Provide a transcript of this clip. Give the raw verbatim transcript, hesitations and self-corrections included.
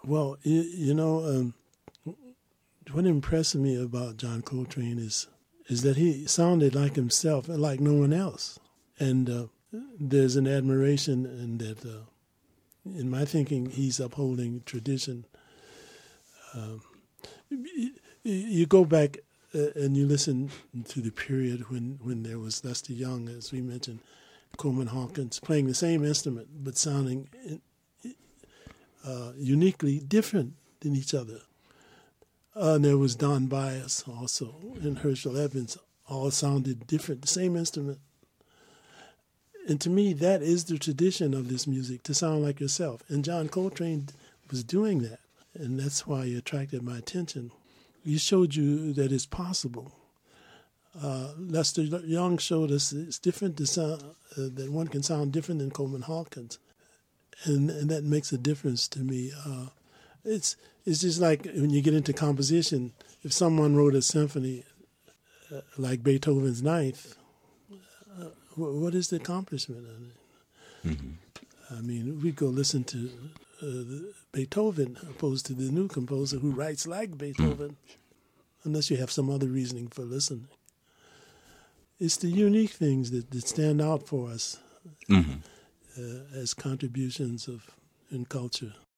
Well, you, you know, um, what impressed me about John Coltrane is is that he sounded like himself and like no one else. And uh, there's an admiration in that, uh, in my thinking, he's upholding tradition. Um, you, you go back uh, and you listen to the period when, when there was Lester Young, as we mentioned, Coleman Hawkins, playing the same instrument but sounding uh, uniquely different than each other. Uh, and there was Don Byas also, and Herschel Evans, all sounded different, the same instrument. And to me, that is the tradition of this music, to sound like yourself. And John Coltrane was doing that, and that's why he attracted my attention. He showed you that it's possible. Uh, Lester Young showed us it's different to sound, uh, that one can sound different than Coleman Hawkins, and, and that makes a difference to me. Uh, It's it's just like when you get into composition. If someone wrote a symphony uh, like Beethoven's Ninth, uh, what is the accomplishment of it? Mm-hmm. I mean, we go listen to uh, Beethoven opposed to the new composer who writes like Beethoven, mm-hmm. unless you have some other reasoning for listening. It's the unique things that, that stand out for us mm-hmm. uh, as contributions of in culture.